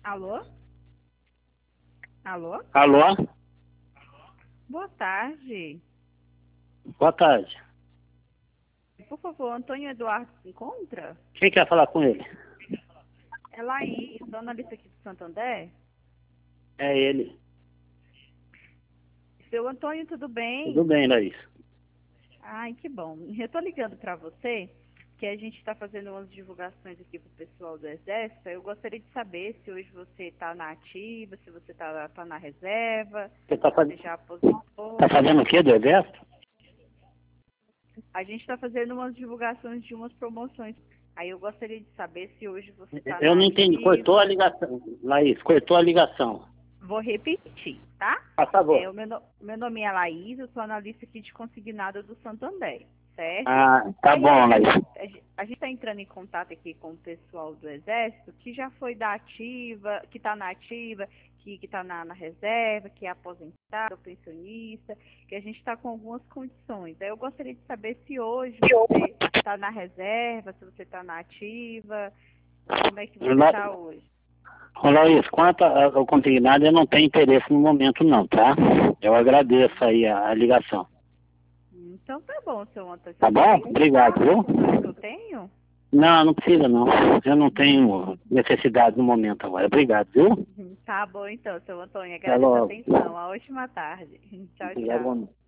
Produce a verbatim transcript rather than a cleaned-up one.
Alô? Alô? Alô? Boa tarde. Boa tarde. Por favor, Antônio Eduardo se encontra? Quem quer falar com ele? É Laís, jornalista aqui do Santander. É ele. Seu Antônio, tudo bem? Tudo bem, Laís. Ai, que bom. Eu tô ligando para você, que a gente está fazendo umas divulgações aqui pro pessoal do Exército. Eu gostaria de saber se hoje você está na ativa, se você está tá na reserva, Você está faz... se já aposentou. tá fazendo o quê do exército? A gente está fazendo umas divulgações de umas promoções. Aí eu gostaria de saber se hoje você está Eu na não entendi. ativa. Cortou a ligação. Laís, cortou a ligação. Vou repetir, tá? Por favor. É, o meu, no- meu nome é Laís, eu sou analista aqui de consignado do Santander, certo? Ah, tá Aí bom, a Laís. gente a gente está entrando em contato aqui com o pessoal do Exército, que já foi da ativa, que está na ativa, que está na, na reserva, que é aposentado, pensionista, que a gente está com algumas condições. Aí eu gostaria de saber se hoje você está na reserva, se você está na ativa, como é que você La- está hoje. Ô, Laís, quanto ao consignado, eu não tenho interesse no momento não, tá? Eu agradeço aí a, a ligação. Então tá bom, seu Antônio. Tá Você bom? pode Obrigado, citar viu? o número que eu tenho? Não, não precisa não. Eu não tenho necessidade no momento agora. Obrigado, viu? Uhum. Tá bom então, seu Antônio. Até Agradeço a logo. atenção. Uma ótima tarde. Tchau, Obrigado, tchau. igualmente.